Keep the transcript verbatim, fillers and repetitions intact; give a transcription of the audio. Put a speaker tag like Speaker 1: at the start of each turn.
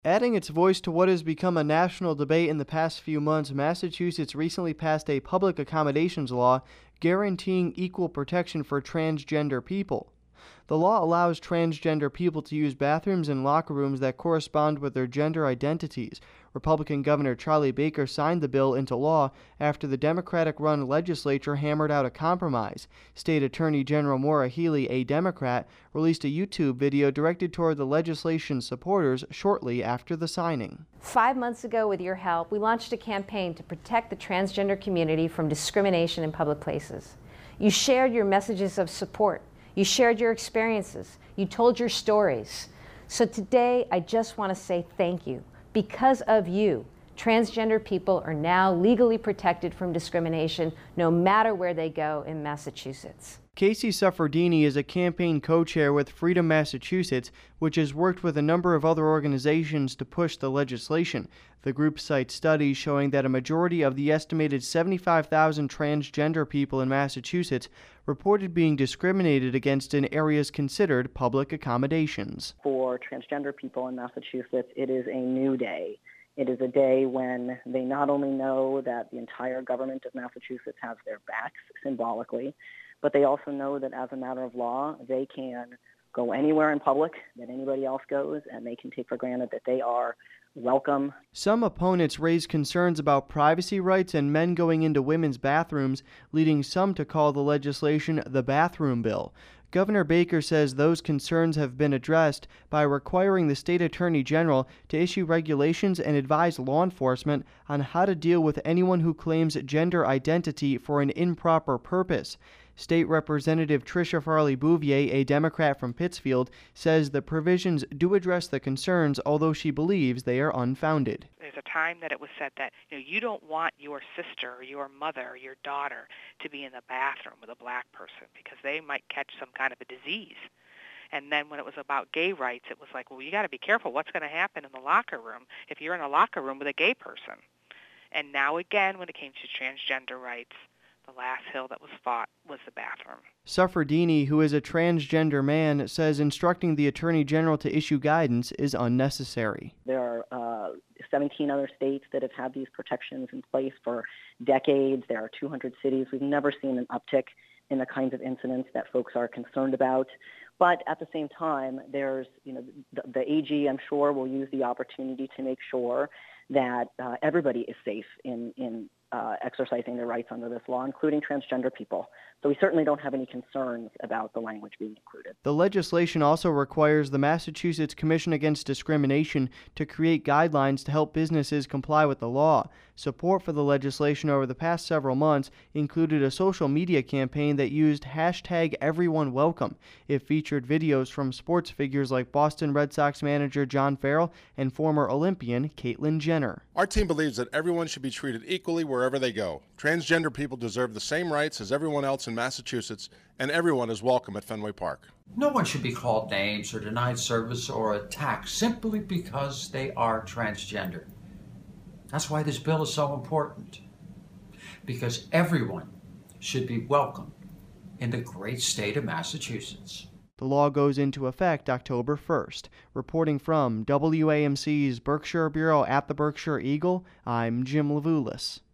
Speaker 1: Adding its voice to what has become a national debate in the past few months, Massachusetts recently passed a public accommodations law guaranteeing equal protection for transgender people. The law allows transgender people to use bathrooms and locker rooms that correspond with their gender identities. Republican Governor Charlie Baker signed the bill into law after the Democratic-run legislature hammered out a compromise. State Attorney General Maura Healey, a Democrat, released a YouTube video directed toward the legislation's supporters shortly after the signing.
Speaker 2: Five months ago, with your help, we launched a campaign to protect the transgender community from discrimination in public places. You shared your messages of support. You shared your experiences. You told your stories. So today, I just want to say thank you. Because of you, transgender people are now legally protected from discrimination no matter where they go in Massachusetts.
Speaker 1: Casey Suffredini is a campaign co-chair with Freedom Massachusetts, which has worked with a number of other organizations to push the legislation. The group cites studies showing that a majority of the estimated seventy-five thousand transgender people in Massachusetts reported being discriminated against in areas considered public accommodations.
Speaker 3: For transgender people in Massachusetts, it is a new day. It is a day when they not only know that the entire government of Massachusetts has their backs symbolically, but they also know that as a matter of law, they can go anywhere in public that anybody else goes, and they can take for granted that they are welcome.
Speaker 1: Some opponents raise concerns about privacy rights and men going into women's bathrooms, leading some to call the legislation the bathroom bill. Governor Baker says those concerns have been addressed by requiring the state attorney general to issue regulations and advise law enforcement on how to deal with anyone who claims gender identity for an improper purpose. State Representative Tricia Farley Bouvier, a Democrat from Pittsfield, says the provisions do address the concerns, although she believes they are unfounded.
Speaker 4: There's a time that it was said that, you know, you don't want your sister or your mother or your daughter to be in the bathroom with a black person because they might catch some kind of a disease. And then when it was about gay rights, it was like, well, you got to be careful what's going to happen in the locker room if you're in a locker room with a gay person. And now again, when it came to transgender rights, the last hill that was fought was the bathroom.
Speaker 1: Suffredini, who is a transgender man, says instructing the Attorney General to issue guidance is unnecessary.
Speaker 3: There are uh, seventeen other states that have had these protections in place for decades. There are two hundred cities. We've never seen an uptick in the kinds of incidents that folks are concerned about. But at the same time, there's, you know, the, the A G, I'm sure, will use the opportunity to make sure that uh, everybody is safe in, in uh, exercising their rights under this law, including transgender people. So we certainly don't have any concerns about the language being included.
Speaker 1: The legislation also requires the Massachusetts Commission Against Discrimination to create guidelines to help businesses comply with the law. Support for the legislation over the past several months included a social media campaign that used hashtag EveryoneWelcome. It featured videos from sports figures like Boston Red Sox manager John Farrell and former Olympian Caitlyn Jenner.
Speaker 5: Our team believes that everyone should be treated equally wherever they go. Transgender people deserve the same rights as everyone else in Massachusetts, and everyone is welcome at Fenway Park.
Speaker 6: No one should be called names or denied service or attacked simply because they are transgender. That's why this bill is so important, because everyone should be welcome in the great state of Massachusetts.
Speaker 1: The law goes into effect October first. Reporting from W A M C's Berkshire Bureau at the Berkshire Eagle, I'm Jim Levulis.